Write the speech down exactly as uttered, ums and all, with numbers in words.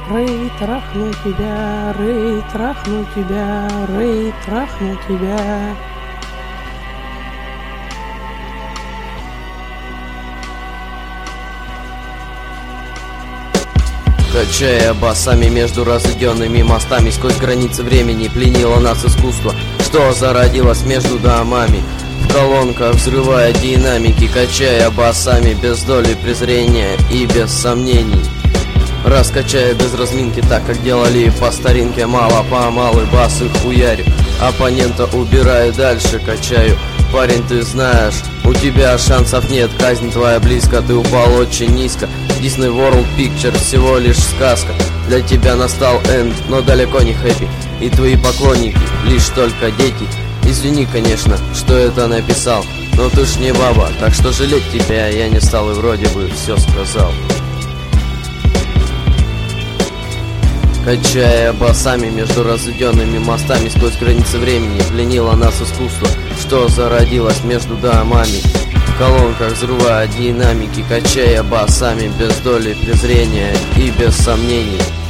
Рэй, трахну тебя, Рэй, трахну тебя, Рэй, трахну тебя. Качая басами между разведенными мостами, сквозь границы времени пленило нас искусство, что зародилось между домами. В колонках взрывая динамики, качая басами без доли презрения и без сомнений. Раскачая без разминки, так как делали по старинке, мало-помалу басы хуярю. Оппонента убираю, дальше качаю. Парень, ты знаешь, у тебя шансов нет, казнь твоя близко, ты упал очень низко. Disney World Picture всего лишь сказка. Для тебя настал энд, но далеко не хэппи. И твои поклонники лишь только дети. Извини, конечно, что это написал, но ты ж не баба, так что жалеть тебя я не стал и вроде бы все сказал. Качая басами между разведенными мостами, сквозь границы времени пленило нас искусство, что зародилось между домами. В колонках взрывая динамики, качая басами без доли презрения и без сомнений.